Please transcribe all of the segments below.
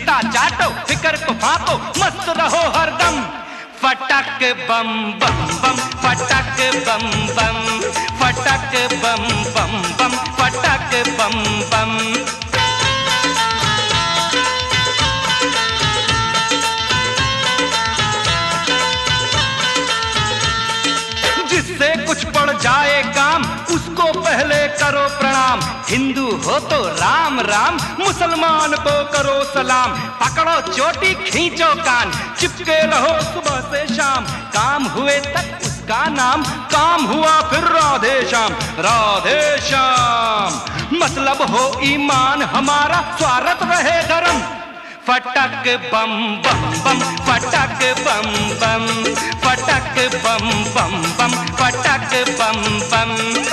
चिंता चाटो, फिकर को फाको, मस्त रहो हरदम। फटक बम बम बम, फटक बम बम, फटक बम बम बम, फटक बम बम। जिससे कुछ पड़ जाए काम, उसको पहले करो प्रणाम। हिंदू हो तो राम राम, मुसलमान को करो सलाम। पकड़ो चोटी, खींचो कान, चिपके रहो सुबह से शाम। काम हुए तक उसका नाम, काम हुआ फिर राधे श्याम, राधे श्याम। मतलब हो ईमान हमारा, स्वार्थ रहे धर्म। फटक बम बम बम, फटक बम बम, फटक बम बम बम, फटक बम बम।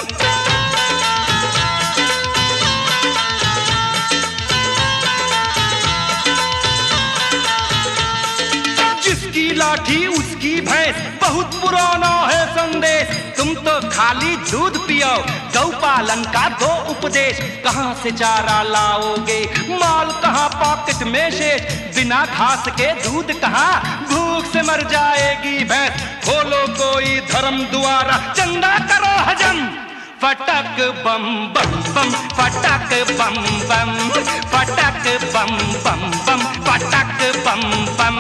जिसकी लाठी उसकी भैंस, बहुत पुराना है संदेश। तुम तो खाली दूध पियो, गौ पालन का दो उपदेश। कहाँ से चारा लाओगे, माल कहाँ पॉकेट में शेष। बिना घास के दूध कहाँ, भूख से मर जाएगी भैंस। खोलो कोई धर्म द्वारा, चंदा करो हजम। फटक बम बम बम, फटक बम बम, फटक बम बम बम, फटक बम बम।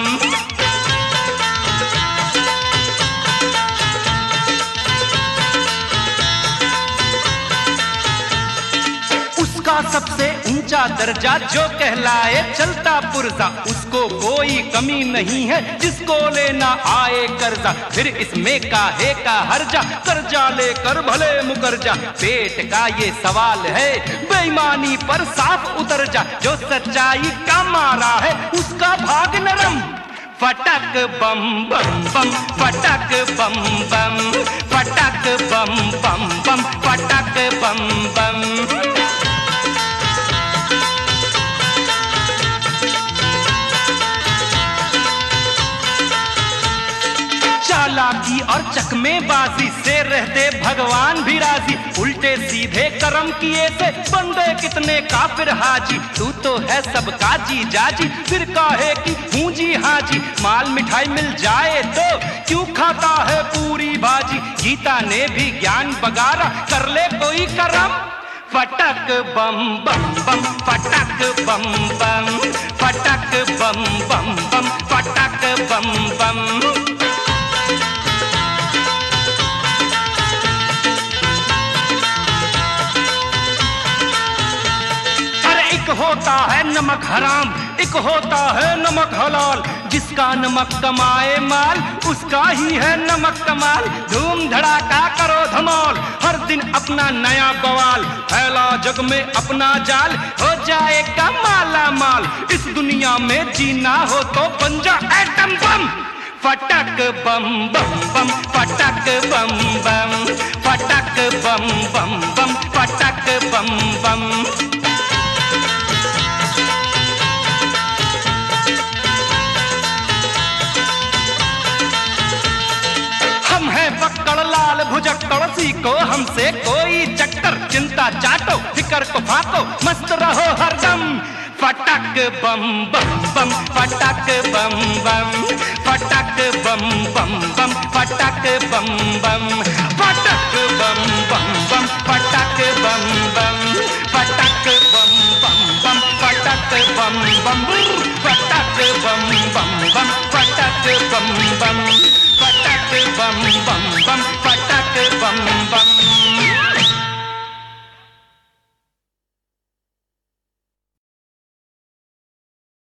उसका सबसे ऊंचा दर्जा जो कहलाए चलता पुर्जा। उसको कोई कमी नहीं है, जिसको लेना आए कर्जा। फिर इसमें काहे का हर्जा, कर्जा लेकर भले मुकर जा। पेट का ये सवाल है, बेईमानी पर साफ उतर जा। जो सच्चाई का मारा है, उसका भाग नरम। फटक बम बम बम, फटक बम बम, फटक बम बम बम, फटक बम बम। चालाकी और चकमेबाजी से रहते भगवान भी राजी। उल्टे सीधे कर्म किए से बंदे कितने काफिर हाजी। तू तो है सबका जी जाजी, फिर काहे की पूंजी हाजी। माल मिठाई मिल जाए तो क्यों खाता है पूरी भाजी। गीता ने भी ज्ञान बगारा, कर ले कोई कर्म। फटक बम बम बम, फटक बम बम, फटक बम बम बम, फटक बम बम। एक होता है नमक हराम, एक होता है नमक हलाल। जिसका नमक कमाए माल, उसका ही है नमक कमाल। धूम धड़ाका करो धमाल, हर दिन अपना नया बवाल। फैला जग में अपना जाल, हो जाएगा माला माल। इस दुनिया में जीना हो तो बन जा एटम बम। फटक बम बम बम, फटक बम बम, फटक बम बम बम, फटक बम बम। पकड़ लाल भुजक्कड़, सीखो हमसे कोई चक्कर। चिंता चाटो, फिकर को फाको, मस्त रहो हरदम। फटक बम बम बम, फटक बम बम, फटक बम बम बम, फटक बम बम, फटक बम बम बम, फटक बम बम, फटक बम बम बम, फटक बम बम, फटक बम बम बम, फटक बम बम।